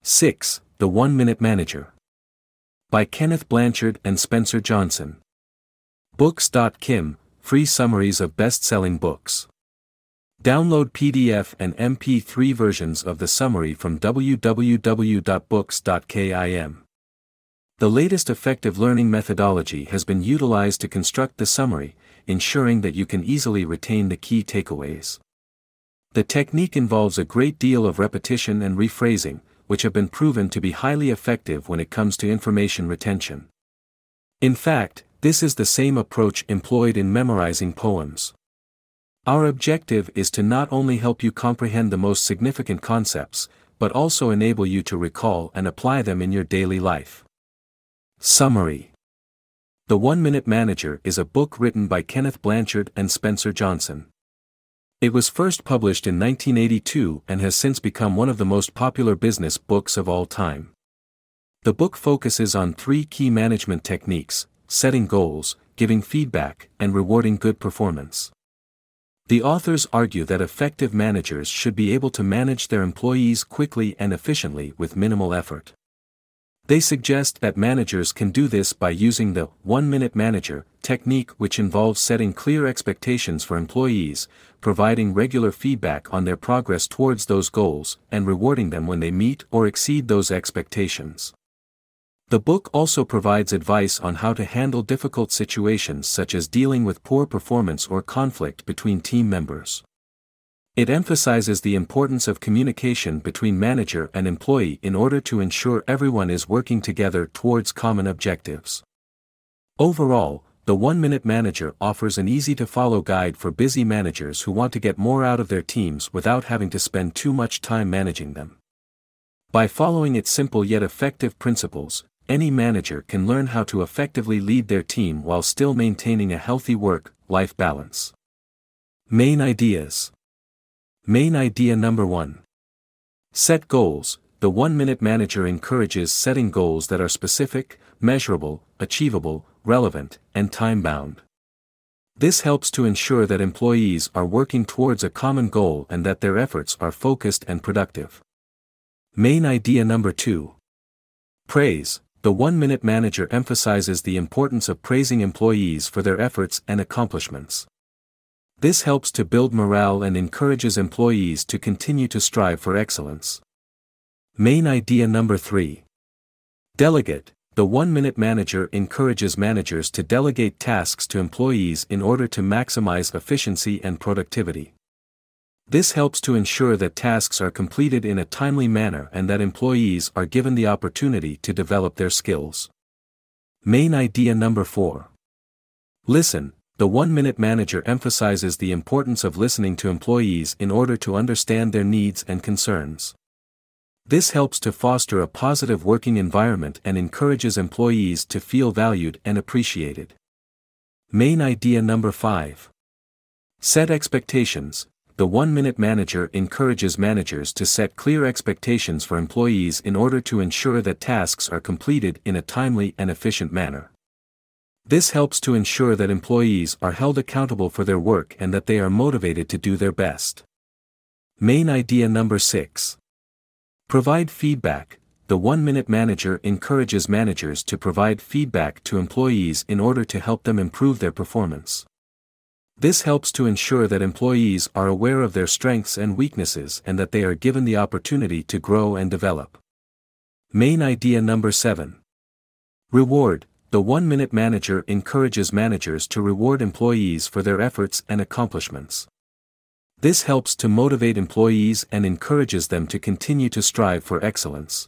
6. The 1-Minute Manager. By Kenneth Blanchard and Spencer Johnson. Books.kim, free summaries of best-selling books. Download PDF and MP3 versions of the summary from www.books.kim. The latest effective learning methodology has been utilized to construct the summary, ensuring that you can easily retain the key takeaways. The technique involves a great deal of repetition and rephrasing, which have been proven to be highly effective when it comes to information retention. In fact, this is the same approach employed in memorizing poems. Our objective is to not only help you comprehend the most significant concepts, but also enable you to recall and apply them in your daily life. Summary. The 1-Minute Manager is a book written by Kenneth Blanchard and Spencer Johnson. It was first published in 1982 and has since become one of the most popular business books of all time. The book focuses on 3 key management techniques: setting goals, giving feedback, and rewarding good performance. The authors argue that effective managers should be able to manage their employees quickly and efficiently with minimal effort. They suggest that managers can do this by using the 1-Minute Manager technique, which involves setting clear expectations for employees, providing regular feedback on their progress towards those goals, and rewarding them when they meet or exceed those expectations. The book also provides advice on how to handle difficult situations such as dealing with poor performance or conflict between team members. It emphasizes the importance of communication between manager and employee in order to ensure everyone is working together towards common objectives. Overall, the 1-Minute Manager offers an easy-to-follow guide for busy managers who want to get more out of their teams without having to spend too much time managing them. By following its simple yet effective principles, any manager can learn how to effectively lead their team while still maintaining a healthy work-life balance. Main ideas. Main idea number 1. Set goals. The 1-Minute Manager encourages setting goals that are specific, measurable, achievable, relevant, and time-bound. This helps to ensure that employees are working towards a common goal and that their efforts are focused and productive. Main idea number 2. Praise. The 1-Minute Manager emphasizes the importance of praising employees for their efforts and accomplishments. This helps to build morale and encourages employees to continue to strive for excellence. Main idea number 3. Delegate. The 1-Minute Manager encourages managers to delegate tasks to employees in order to maximize efficiency and productivity. This helps to ensure that tasks are completed in a timely manner and that employees are given the opportunity to develop their skills. Main idea number 4. Listen. The 1-Minute Manager emphasizes the importance of listening to employees in order to understand their needs and concerns. This helps to foster a positive working environment and encourages employees to feel valued and appreciated. Main idea number 5. Set expectations. The 1-Minute Manager encourages managers to set clear expectations for employees in order to ensure that tasks are completed in a timely and efficient manner. This helps to ensure that employees are held accountable for their work and that they are motivated to do their best. Main idea number 6. Provide feedback. The 1-Minute Manager encourages managers to provide feedback to employees in order to help them improve their performance. This helps to ensure that employees are aware of their strengths and weaknesses and that they are given the opportunity to grow and develop. Main idea number 7. Reward. The 1-Minute Manager encourages managers to reward employees for their efforts and accomplishments. This helps to motivate employees and encourages them to continue to strive for excellence.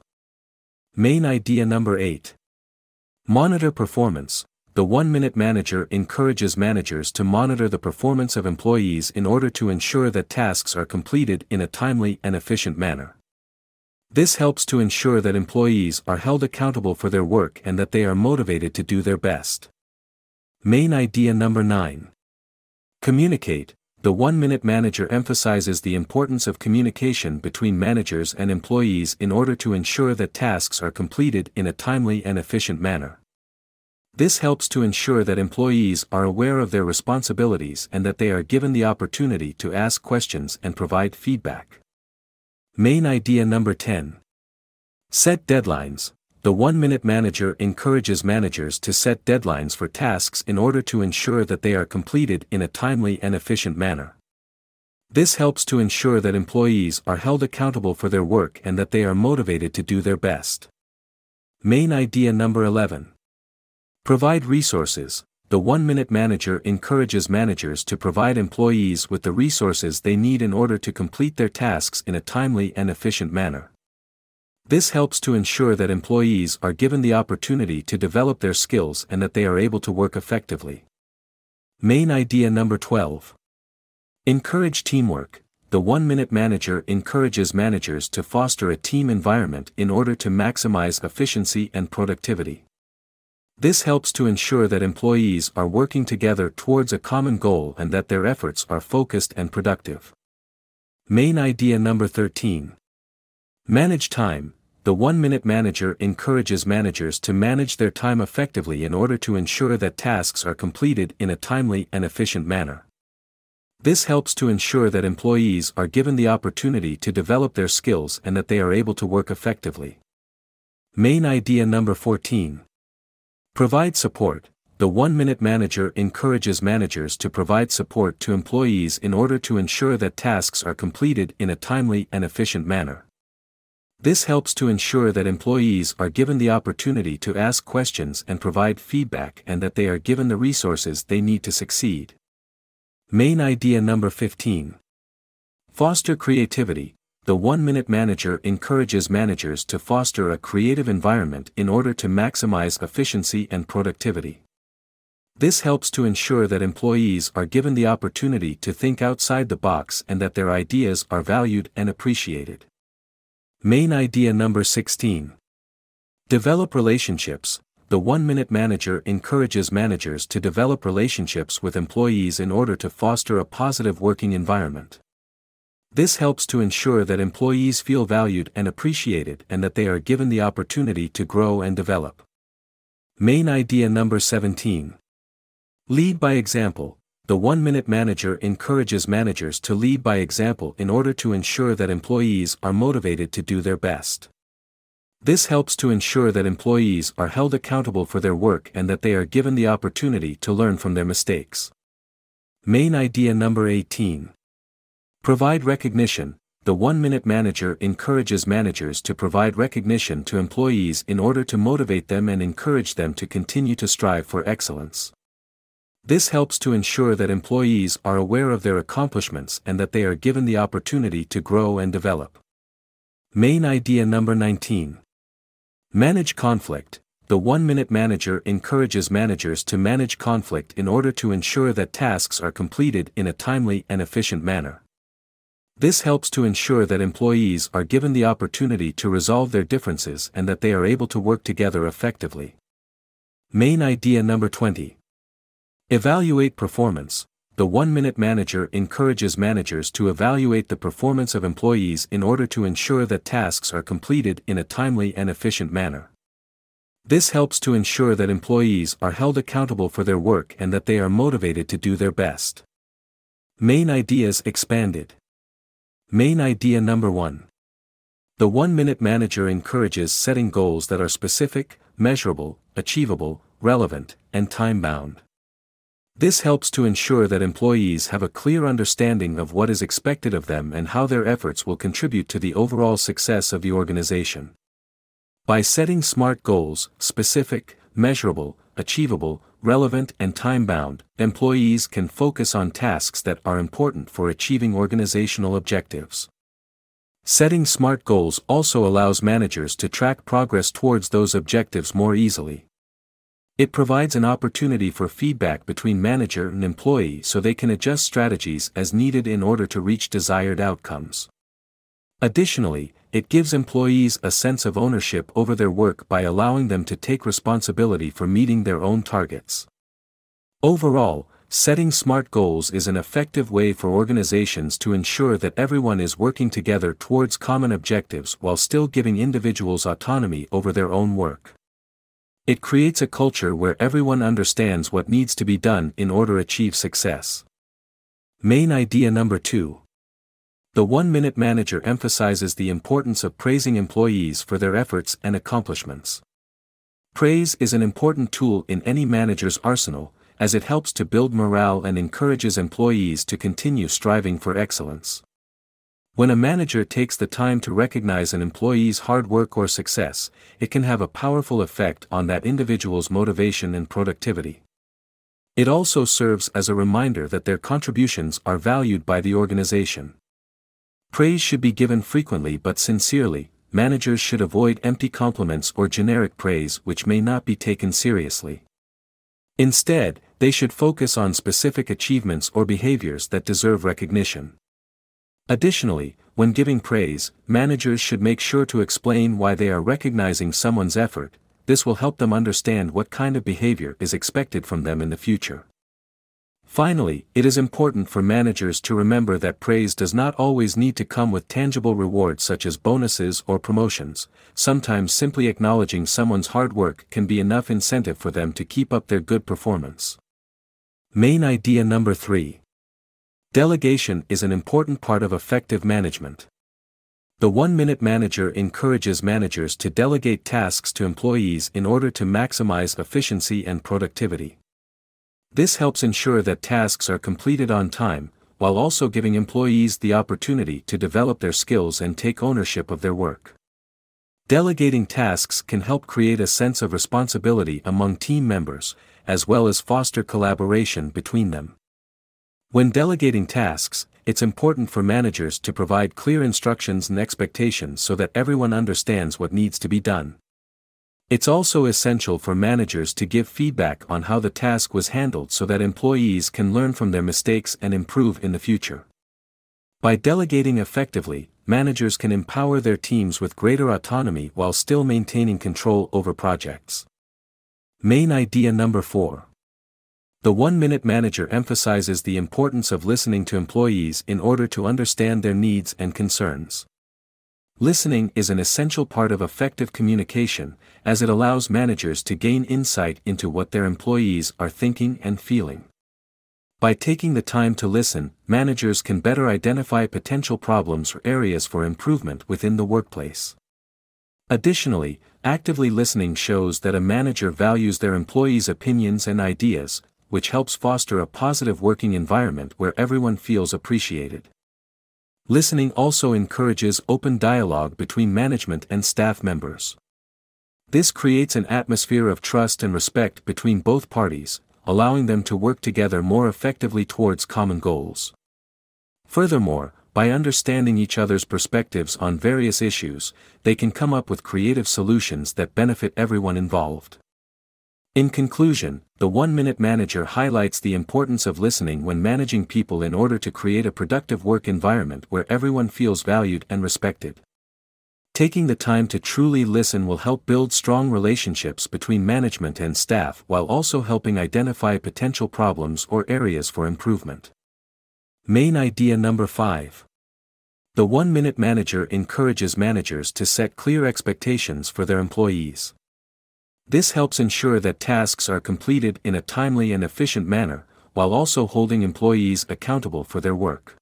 Main idea number 8. Monitor performance. The 1-Minute Manager encourages managers to monitor the performance of employees in order to ensure that tasks are completed in a timely and efficient manner. This helps to ensure that employees are held accountable for their work and that they are motivated to do their best. Main idea number 9. Communicate. The 1-Minute Manager emphasizes the importance of communication between managers and employees in order to ensure that tasks are completed in a timely and efficient manner. This helps to ensure that employees are aware of their responsibilities and that they are given the opportunity to ask questions and provide feedback. Main idea number 10. Set deadlines. The 1-minute manager encourages managers to set deadlines for tasks in order to ensure that they are completed in a timely and efficient manner. This helps to ensure that employees are held accountable for their work and that they are motivated to do their best. Main idea number 11. Provide resources. The 1-minute manager encourages managers to provide employees with the resources they need in order to complete their tasks in a timely and efficient manner. This helps to ensure that employees are given the opportunity to develop their skills and that they are able to work effectively. Main idea number 12. Encourage teamwork. The 1-minute manager encourages managers to foster a team environment in order to maximize efficiency and productivity. This helps to ensure that employees are working together towards a common goal and that their efforts are focused and productive. Main idea number 13. Manage time. The 1-minute manager encourages managers to manage their time effectively in order to ensure that tasks are completed in a timely and efficient manner. This helps to ensure that employees are given the opportunity to develop their skills and that they are able to work effectively. Main idea number 14. Provide support. The 1-minute manager encourages managers to provide support to employees in order to ensure that tasks are completed in a timely and efficient manner. This helps to ensure that employees are given the opportunity to ask questions and provide feedback and that they are given the resources they need to succeed. Main idea number 15. Foster creativity. The 1-minute manager encourages managers to foster a creative environment in order to maximize efficiency and productivity. This helps to ensure that employees are given the opportunity to think outside the box and that their ideas are valued and appreciated. Main idea number 16. Develop relationships. The 1-minute manager encourages managers to develop relationships with employees in order to foster a positive working environment. This helps to ensure that employees feel valued and appreciated and that they are given the opportunity to grow and develop. Main idea number 17. Lead by example. The 1-minute manager encourages managers to lead by example in order to ensure that employees are motivated to do their best. This helps to ensure that employees are held accountable for their work and that they are given the opportunity to learn from their mistakes. Main idea number 18. Provide recognition. The 1-minute manager encourages managers to provide recognition to employees in order to motivate them and encourage them to continue to strive for excellence. This helps to ensure that employees are aware of their accomplishments and that they are given the opportunity to grow and develop. Main idea number 19. Manage conflict. The 1-minute manager encourages managers to manage conflict in order to ensure that tasks are completed in a timely and efficient manner. This helps to ensure that employees are given the opportunity to resolve their differences and that they are able to work together effectively. Main idea number 20. Evaluate performance. The 1-minute manager encourages managers to evaluate the performance of employees in order to ensure that tasks are completed in a timely and efficient manner. This helps to ensure that employees are held accountable for their work and that they are motivated to do their best. Main ideas expanded. Main idea number 1. The 1-minute manager encourages setting goals that are specific, measurable, achievable, relevant, and time-bound. This helps to ensure that employees have a clear understanding of what is expected of them and how their efforts will contribute to the overall success of the organization. By setting SMART goals, specific, measurable, achievable, relevant, and time-bound, employees can focus on tasks that are important for achieving organizational objectives. Setting SMART goals also allows managers to track progress towards those objectives more easily. It provides an opportunity for feedback between manager and employee so they can adjust strategies as needed in order to reach desired outcomes. Additionally, it gives employees a sense of ownership over their work by allowing them to take responsibility for meeting their own targets. Overall, setting SMART goals is an effective way for organizations to ensure that everyone is working together towards common objectives while still giving individuals autonomy over their own work. It creates a culture where everyone understands what needs to be done in order to achieve success. Main idea number 2. The one-minute manager emphasizes the importance of praising employees for their efforts and accomplishments. Praise is an important tool in any manager's arsenal, as it helps to build morale and encourages employees to continue striving for excellence. When a manager takes the time to recognize an employee's hard work or success, it can have a powerful effect on that individual's motivation and productivity. It also serves as a reminder that their contributions are valued by the organization. Praise should be given frequently but sincerely. Managers should avoid empty compliments or generic praise which may not be taken seriously. Instead, they should focus on specific achievements or behaviors that deserve recognition. Additionally, when giving praise, managers should make sure to explain why they are recognizing someone's effort. This will help them understand what kind of behavior is expected from them in the future. Finally, it is important for managers to remember that praise does not always need to come with tangible rewards such as bonuses or promotions. Sometimes simply acknowledging someone's hard work can be enough incentive for them to keep up their good performance. Main idea number 3. Delegation is an important part of effective management. The one-minute manager encourages managers to delegate tasks to employees in order to maximize efficiency and productivity. This helps ensure that tasks are completed on time, while also giving employees the opportunity to develop their skills and take ownership of their work. Delegating tasks can help create a sense of responsibility among team members, as well as foster collaboration between them. When delegating tasks, it's important for managers to provide clear instructions and expectations so that everyone understands what needs to be done. It's also essential for managers to give feedback on how the task was handled so that employees can learn from their mistakes and improve in the future. By delegating effectively, managers can empower their teams with greater autonomy while still maintaining control over projects. Main idea number 4. The one-minute manager emphasizes the importance of listening to employees in order to understand their needs and concerns. Listening is an essential part of effective communication, as it allows managers to gain insight into what their employees are thinking and feeling. By taking the time to listen, managers can better identify potential problems or areas for improvement within the workplace. Additionally, actively listening shows that a manager values their employees' opinions and ideas, which helps foster a positive working environment where everyone feels appreciated. Listening also encourages open dialogue between management and staff members. This creates an atmosphere of trust and respect between both parties, allowing them to work together more effectively towards common goals. Furthermore, by understanding each other's perspectives on various issues, they can come up with creative solutions that benefit everyone involved. In conclusion, the one-minute manager highlights the importance of listening when managing people in order to create a productive work environment where everyone feels valued and respected. Taking the time to truly listen will help build strong relationships between management and staff while also helping identify potential problems or areas for improvement. Main idea number 5. The one-minute manager encourages managers to set clear expectations for their employees. This helps ensure that tasks are completed in a timely and efficient manner, while also holding employees accountable for their work.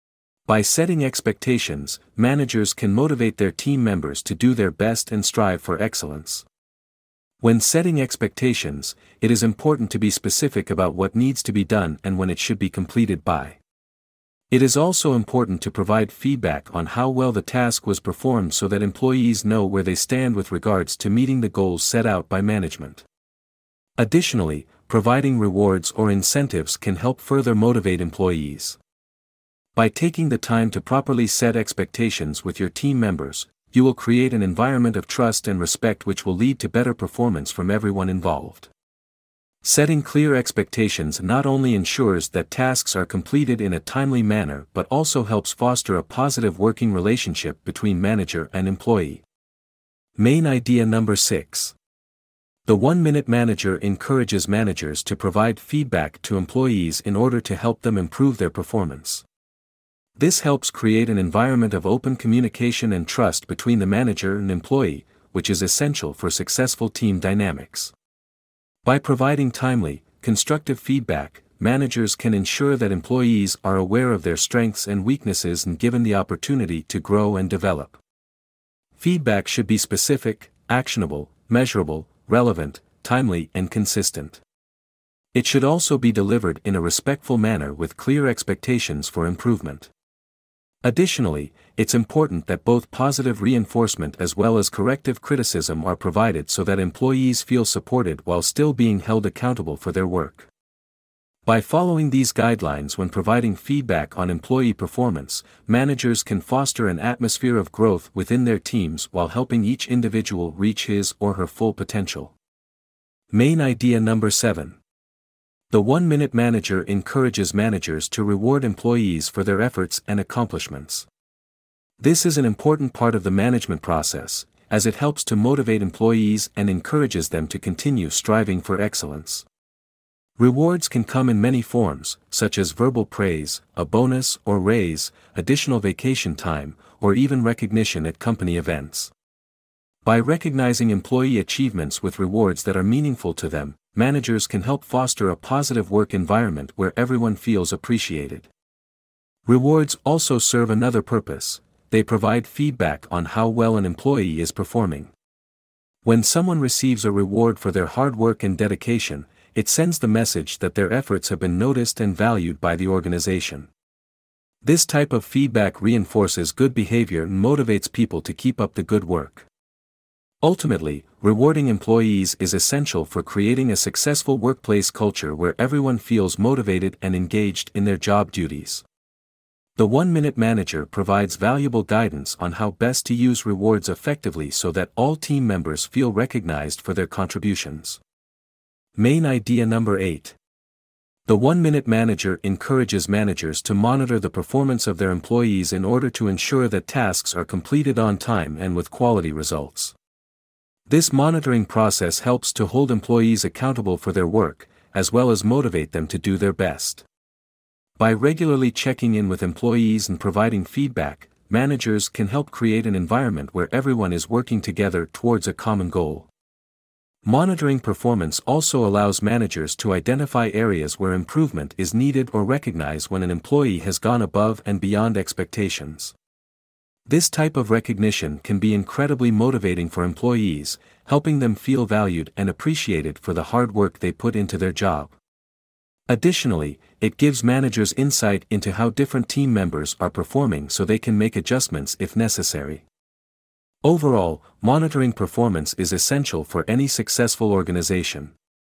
By setting expectations, managers can motivate their team members to do their best and strive for excellence. When setting expectations, it is important to be specific about what needs to be done and when it should be completed by. It is also important to provide feedback on how well the task was performed so that employees know where they stand with regards to meeting the goals set out by management. Additionally, providing rewards or incentives can help further motivate employees. By taking the time to properly set expectations with your team members, you will create an environment of trust and respect which will lead to better performance from everyone involved. Setting clear expectations not only ensures that tasks are completed in a timely manner but also helps foster a positive working relationship between manager and employee. Main idea number 6. The one-minute manager encourages managers to provide feedback to employees in order to help them improve their performance. This helps create an environment of open communication and trust between the manager and employee, which is essential for successful team dynamics. By providing timely, constructive feedback, managers can ensure that employees are aware of their strengths and weaknesses and given the opportunity to grow and develop. Feedback should be specific, actionable, measurable, relevant, timely, and consistent. It should also be delivered in a respectful manner with clear expectations for improvement. Additionally, it's important that both positive reinforcement as well as corrective criticism are provided so that employees feel supported while still being held accountable for their work. By following these guidelines when providing feedback on employee performance, managers can foster an atmosphere of growth within their teams while helping each individual reach his or her full potential. Main idea number 7. The 1-minute manager encourages managers to reward employees for their efforts and accomplishments. This is an important part of the management process, as it helps to motivate employees and encourages them to continue striving for excellence. Rewards can come in many forms, such as verbal praise, a bonus or raise, additional vacation time, or even recognition at company events. By recognizing employee achievements with rewards that are meaningful to them, managers can help foster a positive work environment where everyone feels appreciated. Rewards also serve another purpose: they provide feedback on how well an employee is performing. When someone receives a reward for their hard work and dedication, it sends the message that their efforts have been noticed and valued by the organization. This type of feedback reinforces good behavior and motivates people to keep up the good work. Ultimately, rewarding employees is essential for creating a successful workplace culture where everyone feels motivated and engaged in their job duties. The 1-minute manager provides valuable guidance on how best to use rewards effectively so that all team members feel recognized for their contributions. Main idea number 8. The 1-minute manager encourages managers to monitor the performance of their employees in order to ensure that tasks are completed on time and with quality results. This monitoring process helps to hold employees accountable for their work, as well as motivate them to do their best. By regularly checking in with employees and providing feedback, managers can help create an environment where everyone is working together towards a common goal. Monitoring performance also allows managers to identify areas where improvement is needed or recognize when an employee has gone above and beyond expectations. This type of recognition can be incredibly motivating for employees, helping them feel valued and appreciated for the hard work they put into their job. Additionally, it gives managers insight into how different team members are performing so they can make adjustments if necessary. Overall, monitoring performance is essential for any successful organization.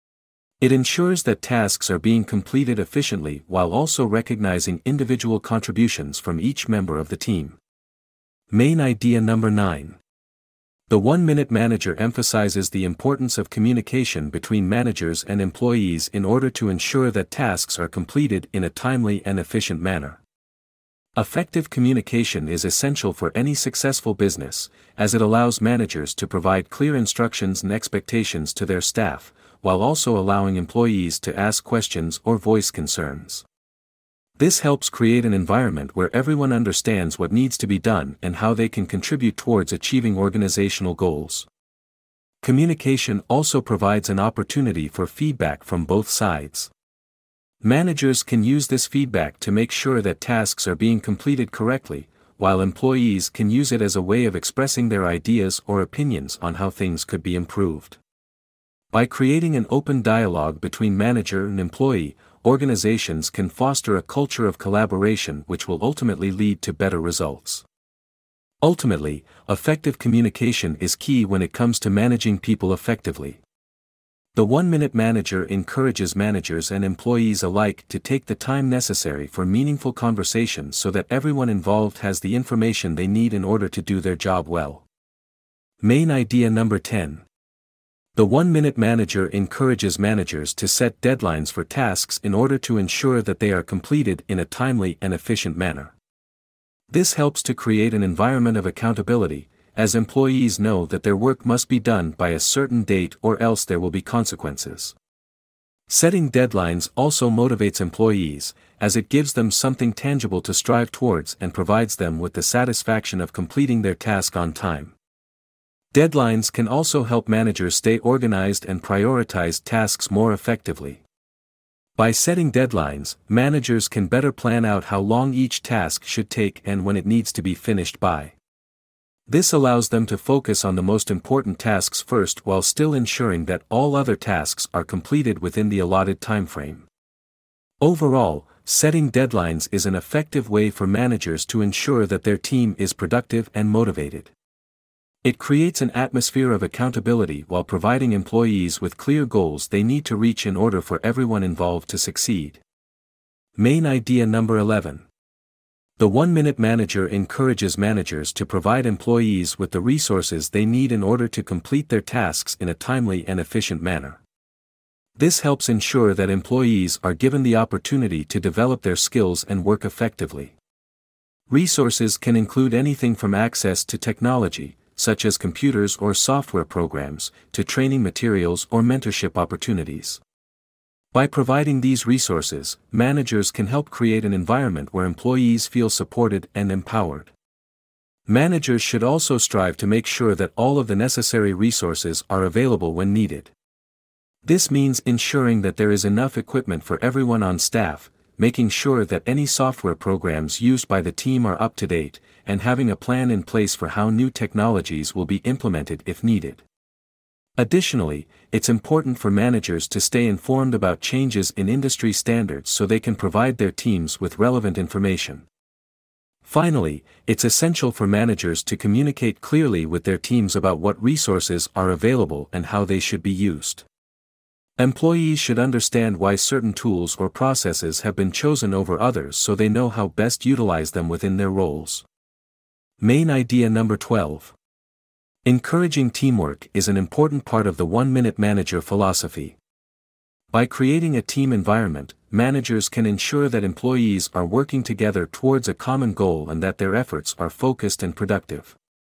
It ensures that tasks are being completed efficiently while also recognizing individual contributions from each member of the team. Main idea number 9. The 1-minute manager emphasizes the importance of communication between managers and employees in order to ensure that tasks are completed in a timely and efficient manner. Effective communication is essential for any successful business, as it allows managers to provide clear instructions and expectations to their staff, while also allowing employees to ask questions or voice concerns. This helps create an environment where everyone understands what needs to be done and how they can contribute towards achieving organizational goals. Communication also provides an opportunity for feedback from both sides. Managers can use this feedback to make sure that tasks are being completed correctly, while employees can use it as a way of expressing their ideas or opinions on how things could be improved. By creating an open dialogue between manager and employee, organizations can foster a culture of collaboration which will ultimately lead to better results. Ultimately, effective communication is key when it comes to managing people effectively. The 1-minute manager encourages managers and employees alike to take the time necessary for meaningful conversations so that everyone involved has the information they need in order to do their job well. Main idea number 10. The 1-minute manager encourages managers to set deadlines for tasks in order to ensure that they are completed in a timely and efficient manner. This helps to create an environment of accountability, as employees know that their work must be done by a certain date or else there will be consequences. Setting deadlines also motivates employees, as it gives them something tangible to strive towards and provides them with the satisfaction of completing their task on time. Deadlines can also help managers stay organized and prioritize tasks more effectively. By setting deadlines, managers can better plan out how long each task should take and when it needs to be finished by. This allows them to focus on the most important tasks first while still ensuring that all other tasks are completed within the allotted timeframe. Overall, setting deadlines is an effective way for managers to ensure that their team is productive and motivated. It creates an atmosphere of accountability while providing employees with clear goals they need to reach in order for everyone involved to succeed. Main idea number 11. The 1-Minute Manager encourages managers to provide employees with the resources they need in order to complete their tasks in a timely and efficient manner. This helps ensure that employees are given the opportunity to develop their skills and work effectively. Resources can include anything from access to technology, such as computers or software programs, to training materials or mentorship opportunities. By providing these resources, managers can help create an environment where employees feel supported and empowered. Managers should also strive to make sure that all of the necessary resources are available when needed. This means ensuring that there is enough equipment for everyone on staff, making sure that any software programs used by the team are up to date, and having a plan in place for how new technologies will be implemented if needed. Additionally, it's important for managers to stay informed about changes in industry standards so they can provide their teams with relevant information. Finally, it's essential for managers to communicate clearly with their teams about what resources are available and how they should be used. Employees should understand why certain tools or processes have been chosen over others so they know how best to utilize them within their roles. Main idea number 12. Encouraging teamwork is an important part of the 1-Minute Manager philosophy. By creating a team environment, managers can ensure that employees are working together towards a common goal and that their efforts are focused and productive.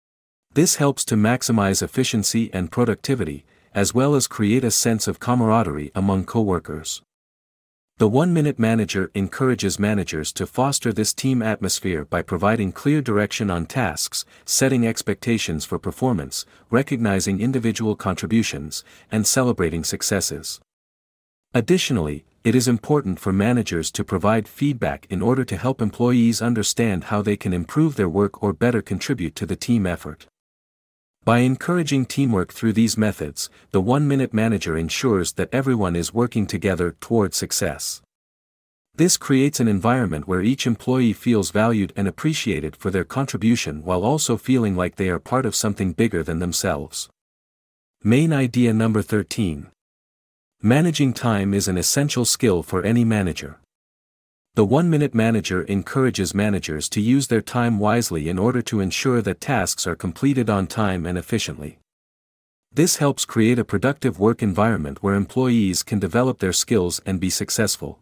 This helps to maximize efficiency and productivity, as well as create a sense of camaraderie among coworkers. The 1-Minute Manager encourages managers to foster this team atmosphere by providing clear direction on tasks, setting expectations for performance, recognizing individual contributions, and celebrating successes. Additionally, it is important for managers to provide feedback in order to help employees understand how they can improve their work or better contribute to the team effort. By encouraging teamwork through these methods, the 1-Minute Manager ensures that everyone is working together toward success. This creates an environment where each employee feels valued and appreciated for their contribution while also feeling like they are part of something bigger than themselves. Main idea number 13. Managing time is an essential skill for any manager. The 1-Minute Manager encourages managers to use their time wisely in order to ensure that tasks are completed on time and efficiently. This helps create a productive work environment where employees can develop their skills and be successful.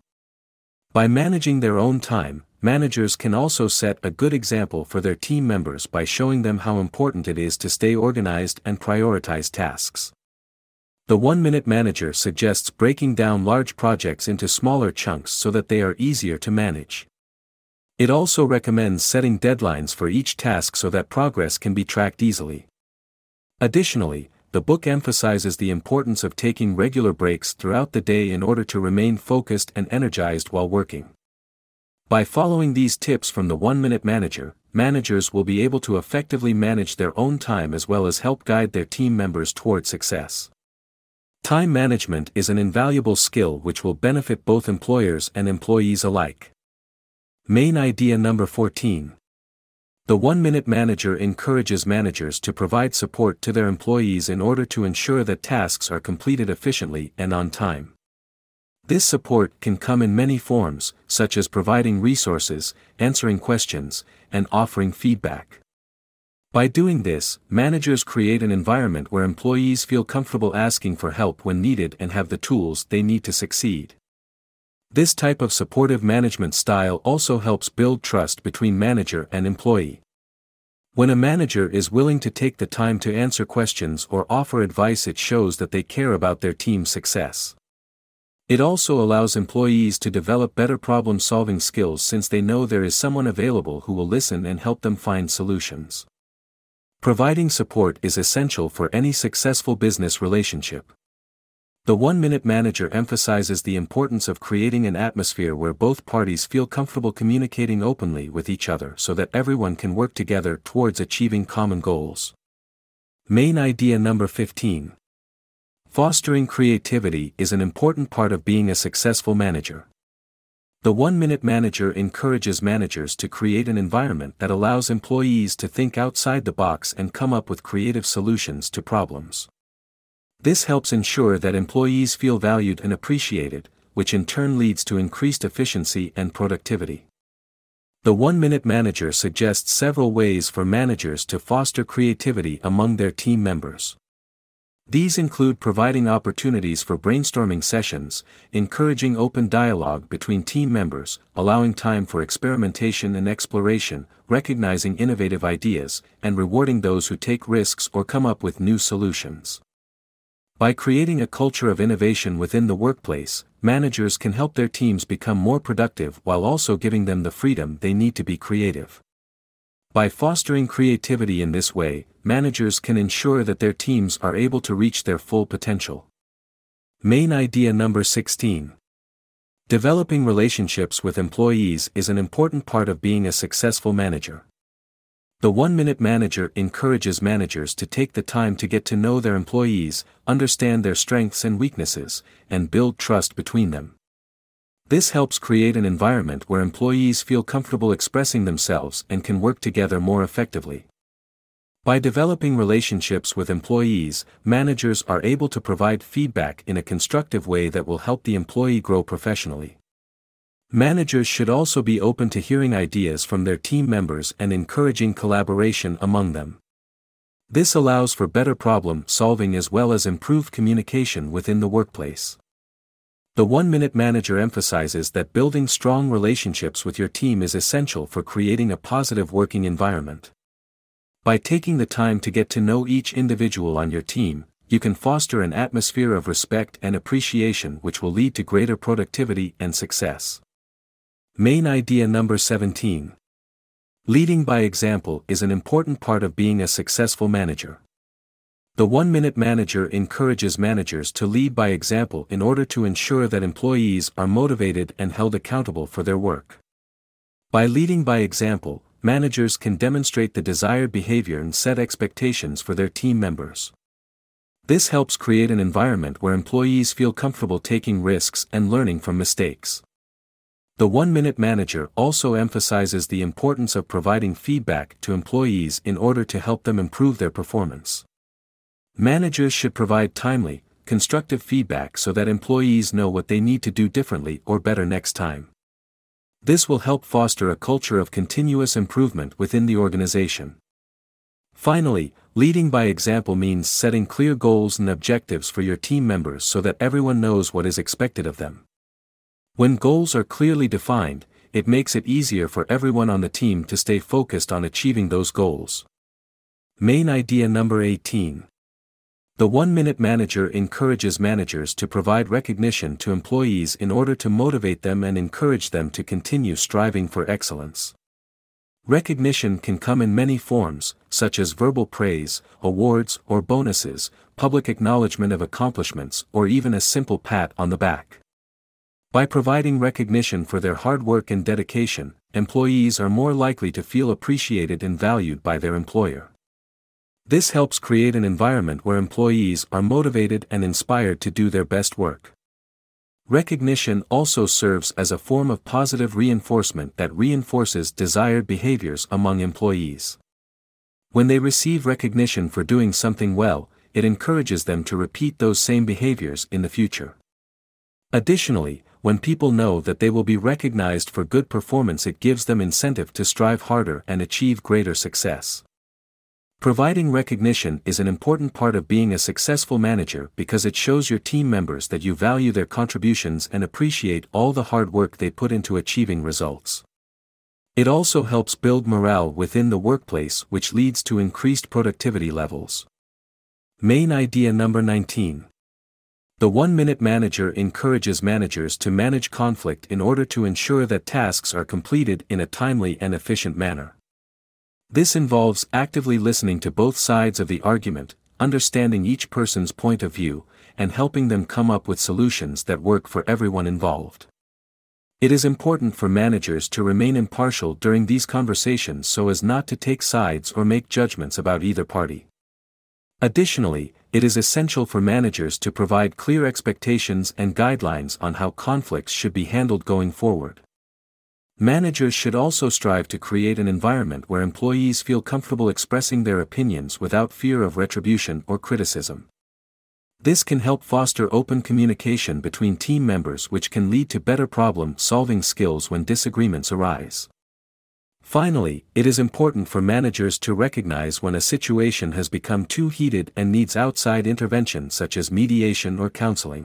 By managing their own time, managers can also set a good example for their team members by showing them how important it is to stay organized and prioritize tasks. The 1-Minute Manager suggests breaking down large projects into smaller chunks so that they are easier to manage. It also recommends setting deadlines for each task so that progress can be tracked easily. Additionally, the book emphasizes the importance of taking regular breaks throughout the day in order to remain focused and energized while working. By following these tips from the 1-Minute Manager, managers will be able to effectively manage their own time as well as help guide their team members toward success. Time management is an invaluable skill which will benefit both employers and employees alike. Main idea number 14. The 1-Minute Manager encourages managers to provide support to their employees in order to ensure that tasks are completed efficiently and on time. This support can come in many forms, such as providing resources, answering questions, and offering feedback. By doing this, managers create an environment where employees feel comfortable asking for help when needed and have the tools they need to succeed. This type of supportive management style also helps build trust between manager and employee. When a manager is willing to take the time to answer questions or offer advice, it shows that they care about their team's success. It also allows employees to develop better problem-solving skills since they know there is someone available who will listen and help them find solutions. Providing support is essential for any successful business relationship. The one-minute manager emphasizes the importance of creating an atmosphere where both parties feel comfortable communicating openly with each other so that everyone can work together towards achieving common goals. Main idea number 15. Fostering creativity is an important part of being a successful manager. The one-minute manager encourages managers to create an environment that allows employees to think outside the box and come up with creative solutions to problems. This helps ensure that employees feel valued and appreciated, which in turn leads to increased efficiency and productivity. The one-minute manager suggests several ways for managers to foster creativity among their team members. These include providing opportunities for brainstorming sessions, encouraging open dialogue between team members, allowing time for experimentation and exploration, recognizing innovative ideas, and rewarding those who take risks or come up with new solutions. By creating a culture of innovation within the workplace, managers can help their teams become more productive while also giving them the freedom they need to be creative. By fostering creativity in this way, managers can ensure that their teams are able to reach their full potential. Main idea number 16. Developing relationships with employees is an important part of being a successful manager. The one-minute manager encourages managers to take the time to get to know their employees, understand their strengths and weaknesses, and build trust between them. This helps create an environment where employees feel comfortable expressing themselves and can work together more effectively. By developing relationships with employees, managers are able to provide feedback in a constructive way that will help the employee grow professionally. Managers should also be open to hearing ideas from their team members and encouraging collaboration among them. This allows for better problem solving as well as improved communication within the workplace. The one-minute manager emphasizes that building strong relationships with your team is essential for creating a positive working environment. By taking the time to get to know each individual on your team, you can foster an atmosphere of respect and appreciation which will lead to greater productivity and success. Main idea number 17. Leading by example is an important part of being a successful manager. The one-minute manager encourages managers to lead by example in order to ensure that employees are motivated and held accountable for their work. By leading by example, managers can demonstrate the desired behavior and set expectations for their team members. This helps create an environment where employees feel comfortable taking risks and learning from mistakes. The one-minute manager also emphasizes the importance of providing feedback to employees in order to help them improve their performance. Managers should provide timely, constructive feedback so that employees know what they need to do differently or better next time. This will help foster a culture of continuous improvement within the organization. Finally, leading by example means setting clear goals and objectives for your team members so that everyone knows what is expected of them. When goals are clearly defined, it makes it easier for everyone on the team to stay focused on achieving those goals. Main idea number 18. The one-minute manager encourages managers to provide recognition to employees in order to motivate them and encourage them to continue striving for excellence. Recognition can come in many forms, such as verbal praise, awards or bonuses, public acknowledgement of accomplishments, or even a simple pat on the back. By providing recognition for their hard work and dedication, employees are more likely to feel appreciated and valued by their employer. This helps create an environment where employees are motivated and inspired to do their best work. Recognition also serves as a form of positive reinforcement that reinforces desired behaviors among employees. When they receive recognition for doing something well, it encourages them to repeat those same behaviors in the future. Additionally, when people know that they will be recognized for good performance, it gives them incentive to strive harder and achieve greater success. Providing recognition is an important part of being a successful manager because it shows your team members that you value their contributions and appreciate all the hard work they put into achieving results. It also helps build morale within the workplace, which leads to increased productivity levels. Main idea number 19. The one-minute manager encourages managers to manage conflict in order to ensure that tasks are completed in a timely and efficient manner. This involves actively listening to both sides of the argument, understanding each person's point of view, and helping them come up with solutions that work for everyone involved. It is important for managers to remain impartial during these conversations so as not to take sides or make judgments about either party. Additionally, it is essential for managers to provide clear expectations and guidelines on how conflicts should be handled going forward. Managers should also strive to create an environment where employees feel comfortable expressing their opinions without fear of retribution or criticism. This can help foster open communication between team members, which can lead to better problem-solving skills when disagreements arise. Finally, it is important for managers to recognize when a situation has become too heated and needs outside intervention, such as mediation or counseling.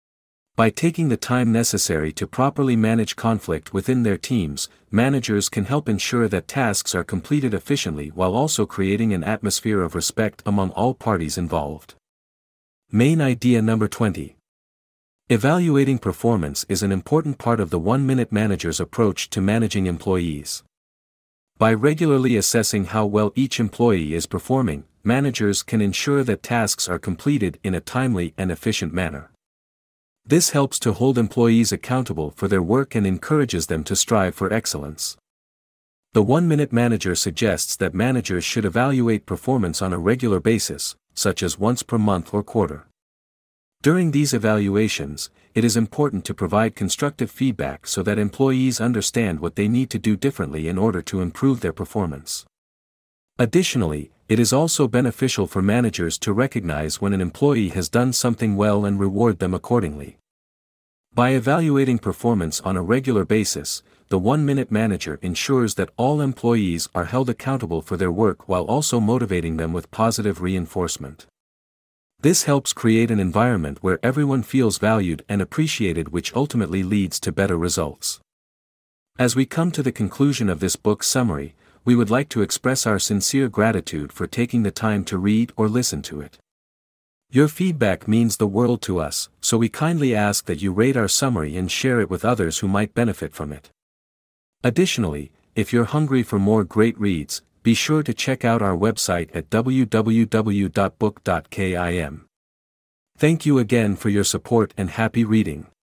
By taking the time necessary to properly manage conflict within their teams, managers can help ensure that tasks are completed efficiently while also creating an atmosphere of respect among all parties involved. Main idea number 20. Evaluating performance is an important part of the one-minute manager's approach to managing employees. By regularly assessing how well each employee is performing, managers can ensure that tasks are completed in a timely and efficient manner. This helps to hold employees accountable for their work and encourages them to strive for excellence. The one-minute manager suggests that managers should evaluate performance on a regular basis, such as once per month or quarter. During these evaluations, it is important to provide constructive feedback so that employees understand what they need to do differently in order to improve their performance. Additionally, it is also beneficial for managers to recognize when an employee has done something well and reward them accordingly. By evaluating performance on a regular basis, the one-minute manager ensures that all employees are held accountable for their work while also motivating them with positive reinforcement. This helps create an environment where everyone feels valued and appreciated, which ultimately leads to better results. As we come to the conclusion of this book summary, we would like to express our sincere gratitude for taking the time to read or listen to it. Your feedback means the world to us, so we kindly ask that you rate our summary and share it with others who might benefit from it. Additionally, if you're hungry for more great reads, be sure to check out our website at www.book.kim. Thank you again for your support and happy reading.